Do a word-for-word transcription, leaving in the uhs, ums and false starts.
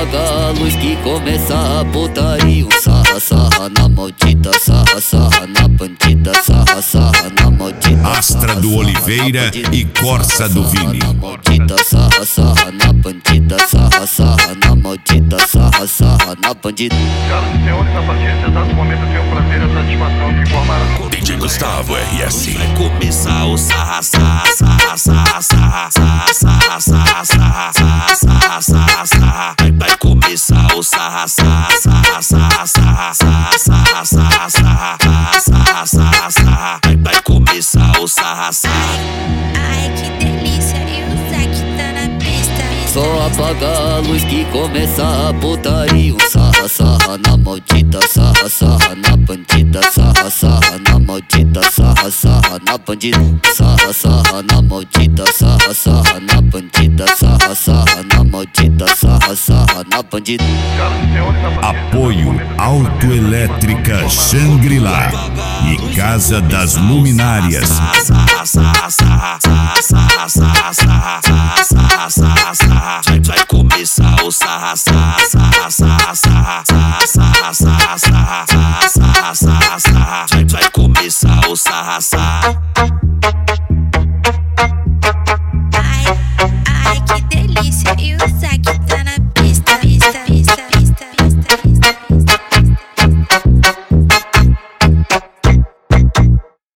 apaga a luz que começa a putaria. Um sarra, sarra na maldita, sarra, sarra na bandida, sarra, sarra na maldita. Astra do Oliveira e Corsa do Vini. Na maldita, sarra, sarra na bandida, sarra, sarra na maldita, sarra, sarra na bandida. Senhoras e senhores, a partir desse exato momento eu tenho o prazer e a satisfação de informar a D J Gustavo R S. Vai começar o sarra, sarra, sarra, sarra, sarra, sarra, sarra, sarra, sarra, sarra, sarra, sarra. Vai, vai começar o sarra, sarra, sarra, sarra, sarra, sarra, sarra, sarra, sarra, sarra, sarra, sarra. Vai, vai começar o sarra, sarra. Ai, que delícia, e o Zac tá na pista. Só apaga a luz que começa a putaria. Um sarra, sarra na maldita, sarra, sarra na bandida, sarra, sarra na maldita, sarra, sarra na bandida, sarra, sarra na maldita, sarra, sarra na bandida, sarra, sarra na maldita, sarra, sarra na bandida. Apoio Autoelétrica Shangri-La e Casa das Luminárias. Vai começar o sarra, sarra.